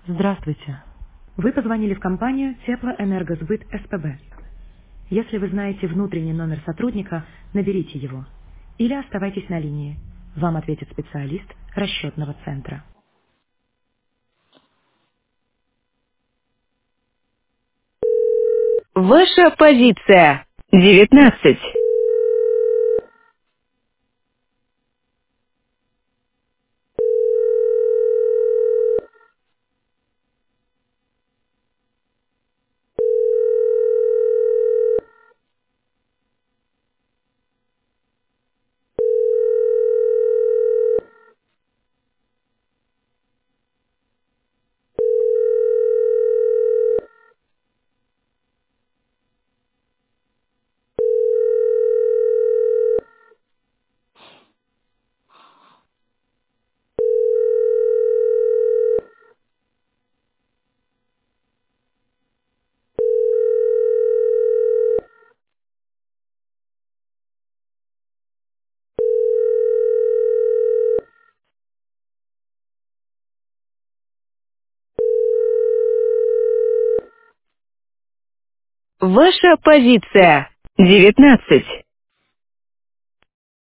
Здравствуйте. Вы позвонили в компанию Теплоэнергосбыт СПБ. Если вы знаете внутренний номер сотрудника, наберите его. Или оставайтесь на линии. Вам ответит специалист расчетного центра. Ваша позиция 19. Ваша позиция 19.